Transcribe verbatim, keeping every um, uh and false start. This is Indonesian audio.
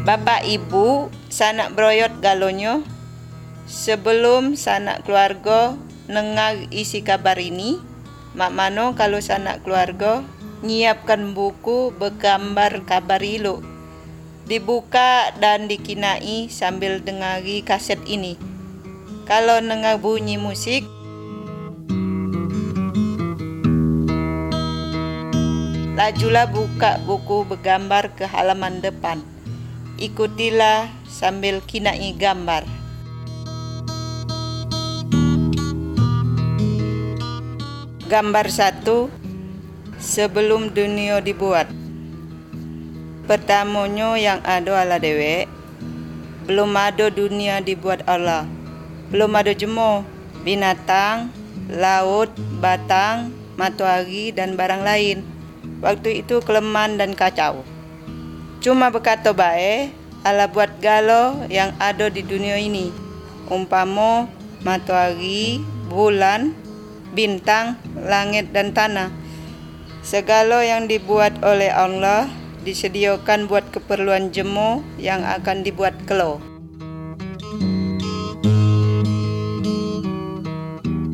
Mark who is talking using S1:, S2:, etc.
S1: Bapak ibu sanak broyot galonyo, sebelum sanak keluarga nengar isi kabar ini, mak mano kalau sanak keluarga nyiapkan buku bergambar kabar ilo, dibuka dan dikinai sambil dengari kaset ini. Kalau dengar bunyi musik, lajulah buka buku bergambar ke halaman depan. Ikutilah sambil kinai gambar. Gambar satu, sebelum dunia dibuat. Pertamanya yang ada Allah dewek, belum ada dunia dibuat Allah. Belum ada jemo, binatang, laut, batang, matahari dan barang lain. Waktu itu keleman dan kacau. Cuma berkata baik, Allah buat galo yang ada di dunia ini. Umpama matahari, bulan, bintang, langit dan tanah. Segala yang dibuat oleh Allah disediakan buat keperluan jemo yang akan dibuat kelak.